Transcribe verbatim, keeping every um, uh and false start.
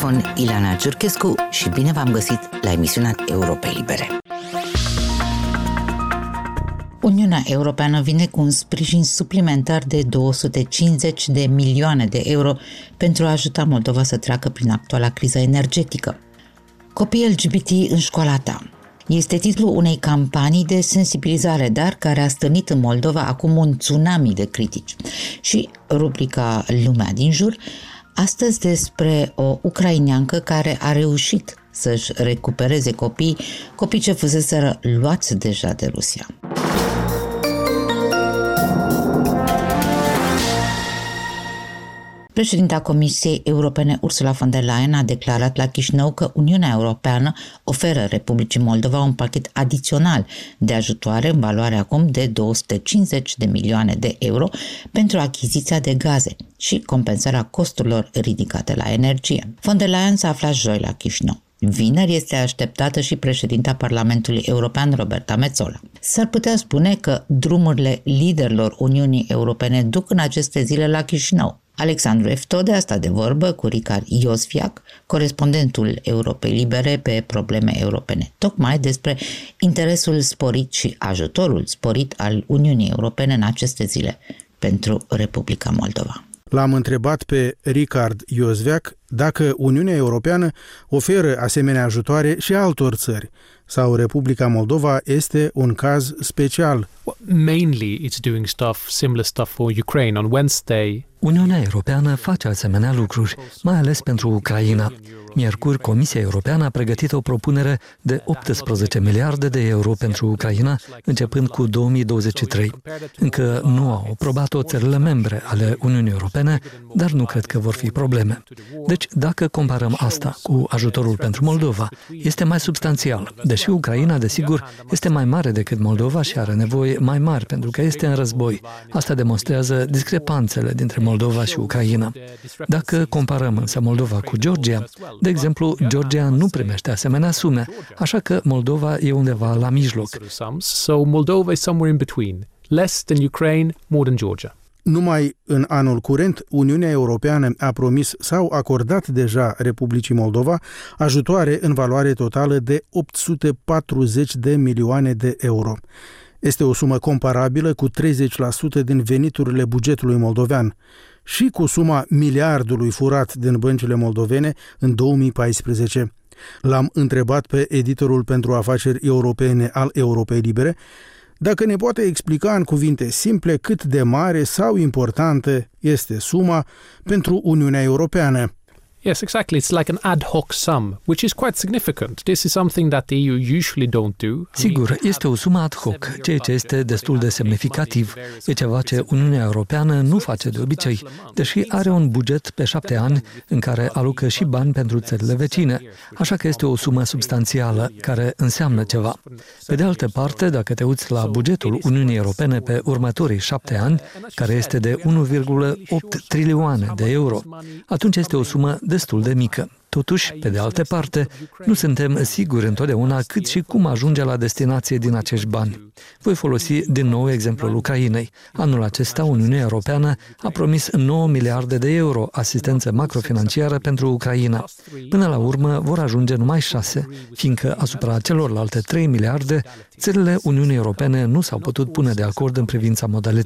microfon Ileana Ciurchescu și bine v-am găsit la emisiunea Europei Libere. Uniunea Europeană vine cu un sprijin suplimentar de două sute cincizeci de milioane de euro pentru a ajuta Moldova să treacă prin actuala criză energetică. Copii L G B T în școala ta este titlul unei campanii de sensibilizare, dar care a stârnit în Moldova acum un tsunami de critici. Și rubrica Lumea din jur, astăzi despre o ucraineancă care a reușit să-și recupereze copii, copii ce fuseseră luați deja de Rusia. Președinta Comisiei Europene Ursula von der Leyen a declarat la Chișinău că Uniunea Europeană oferă Republicii Moldova un pachet adițional de ajutoare în valoare acum de două sute cincizeci de milioane de euro pentru achiziția de gaze și compensarea costurilor ridicate la energie. Von der Leyen s-a aflat joi la Chișinău. Vineri este așteptată și președinta Parlamentului European, Roberta Metsola. S-ar putea spune că drumurile liderilor Uniunii Europene duc în aceste zile la Chișinău. Alexandru Eftode a stat de vorbă cu Richard Iosfiac, corespondentul Europei Libere pe probleme europene, tocmai despre interesul sporit și ajutorul sporit al Uniunii Europene în aceste zile pentru Republica Moldova. L-am întrebat pe Richard Iosfiac dacă Uniunea Europeană oferă asemenea ajutoare și altor țări sau Republica Moldova este un caz special. Mainly it's doing stuff, similar stuff for Ukraine. On Wednesday, Uniunea Europeană face asemenea lucruri, mai ales pentru Ucraina. Miercuri, Comisia Europeană a pregătit o propunere de optsprezece miliarde de euro pentru Ucraina, începând cu două mii douăzeci și trei. Încă nu au aprobat-o țările membre ale Uniunii Europene, dar nu cred că vor fi probleme. Deci, dacă comparăm asta cu ajutorul pentru Moldova, este mai substanțial, deși Ucraina, desigur, este mai mare decât Moldova și are nevoie mai mari pentru că este în război. Asta demonstrează discrepanțele dintre Moldova și Ucraina. Dacă comparăm însă Moldova cu Georgia, de exemplu, Georgia nu primește asemenea sume, așa că Moldova e undeva la mijloc. So Moldova is somewhere in between, less than Ukraine, more than Georgia. Numai în anul curent, Uniunea Europeană a promis sau acordat deja Republicii Moldova ajutoare în valoare totală de opt sute patruzeci de milioane de euro. Este o sumă comparabilă cu treizeci la sută din veniturile bugetului moldovean și cu suma miliardului furat din băncile moldovene în două mii paisprezece. L-am întrebat pe editorul pentru afaceri europene al Europei Libere dacă ne poate explica în cuvinte simple cât de mare sau importantă este suma pentru Uniunea Europeană. Yes, exactly. It's like an ad hoc sum, which is quite significant. This is something that the E U usually don't do. Sigur, este o sumă ad hoc, ceea ce este destul de semnificativ. E ceva ce Uniunea Europeană nu face de obicei, deși are un buget pe șapte ani în care alocă și bani pentru țările vecine. Așa că este o sumă substanțială, care înseamnă ceva. Pe de altă parte, dacă te uiți la bugetul Uniunii Europene pe următorii șapte ani, care este de unu virgulă opt trilioane de euro, atunci este o sumă destul de mică. Totuși, pe de altă parte, nu suntem siguri întotdeauna cât și cum ajunge la destinație din acești bani. Voi folosi din nou exemplul Ucrainei. Anul acesta, Uniunea Europeană a promis nouă miliarde de euro asistență macrofinanciară pentru Ucraina. Până la urmă vor ajunge numai șase, fiindcă asupra celorlalte trei miliarde, țările Uniunii Europene nu s-au putut pune de acord în privința modalității